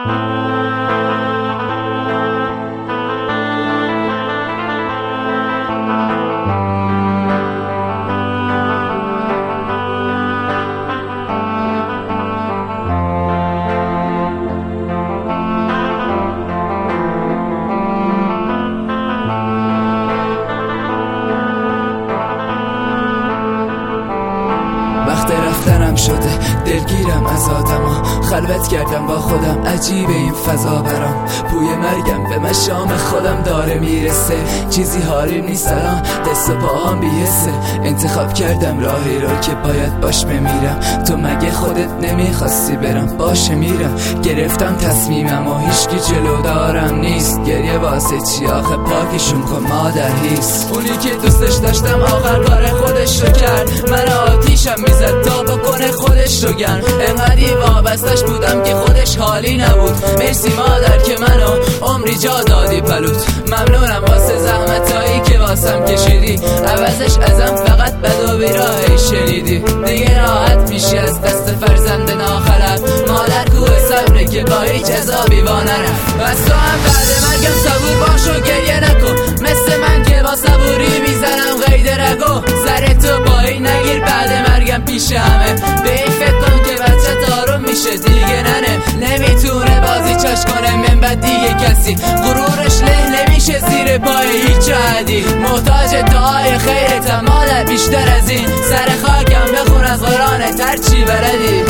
وقت رفتنم شده، دلگیرم از آدما، خلوت کردم با خودم، عجیب این فضا برام. بوی مرگم به مشام خودم داره میرسه، چیزی حالی نیست الان، دست و پاهام بی‌حسه. انتخاب کردم راهی رو که باید باش بمیرم، تو مگه خودت نمیخواستی برم؟ باشه میرم. گرفتم تصمیمم و هیچکی جلو دارم نیست، گریه واسه چی آخه؟ پاکشون کن مادر هیس. اونی که دوستش داشتم آخر کار خودش رو کرد، من آتیشم میزد تا بکنه خودش رو گرم. انقدی وابستش بودم که خودش حالی نبود. مرسی مادر که منو عمری جا دادی پلوت. ممنونم واسه زحمتایی که واسم کشیدی، عوضش ازم فقط بد و بیراهی شنیدی. دیگه راحت میشی از دست فرزند ناخلف، مادر کوه صبره که با هیچ عذابی وا نرفت. بس تو هم بعد مرگم صبور باش و گریه نکن، مثل من که با صبوری میزنم قید رگو. سر تو پایی نگیر بعد مرگم پیش همه، به این فکر کن که بچه آروم میشه دیگه ننه. نمیتونه بازی چاش کنه من بعد دیگه کسی، غرورش له نمیشه زیر پای هیچ عادی. محتاج دعای خیرتم مادر بیشتر از این، سر خاکم بخون از قرآنت هرچی بردی.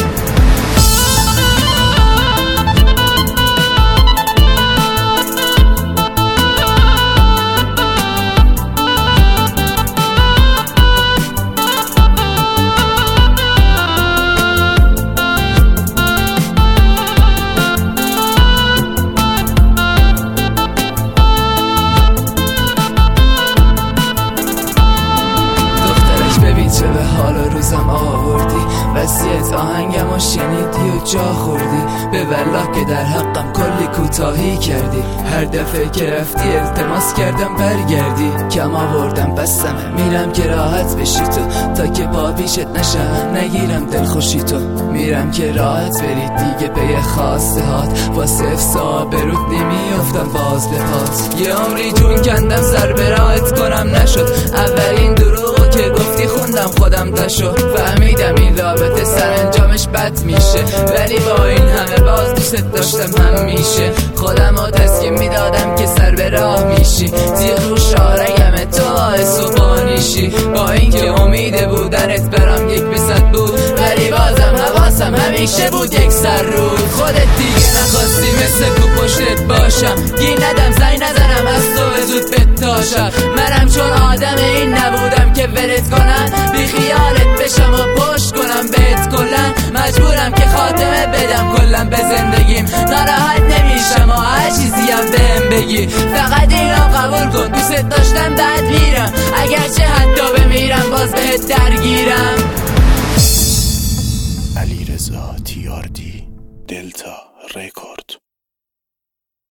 چه به حال روزم آوردی، وصیت آهنگم و شنیدی و جا خوردی. به والله که در حقم کلی کوتاهی کردی، هر دفعه که رفتی التماس کردم برگردی. کم آوردم بسمه میرم که راحت بشی تو، تا که پا پیشت نشم نگیرم دلخوشی تو. میرم که راحت بری دیگه پی خواسته هات، واسه افسا برود نمیافتم باز به پات. یه عمری جون کندم سر به راحت کنم نشد، اولین دروغو که گفتی خوندم خودم تاشو. فهمیدم این رابطه سرانجامش بد میشه، ولی با این همه باز دوست داشتم همیشه. خودم رو تسکین میدادم که سر به راه میشی، تیغ رو شارگم تو باعث و بانیشی. با اینکه امید بودنت برام 1/100 بود، ولی بازم حواسم همیشه بود یک سر روی خودت. دیگه نخواستی مثل کو پشتت باشم، گی ندم زنگ نزنم از تو زود بتاشم. منم چون آدم این نبودم که ورد کنن، بی خیالت بشم و پشت کنم بهت کلن. مجبورم که خاتمه بدم کلن به زندگیم، ناراحت نمیشم و هر چیزی هم بهم بگی. فقط اینو قبول کن دوست داشتم بعد میرم، اگرچه حتی بمیرم باز بهت درگیرم. علیرضا تیاردی، دلتا رکورد.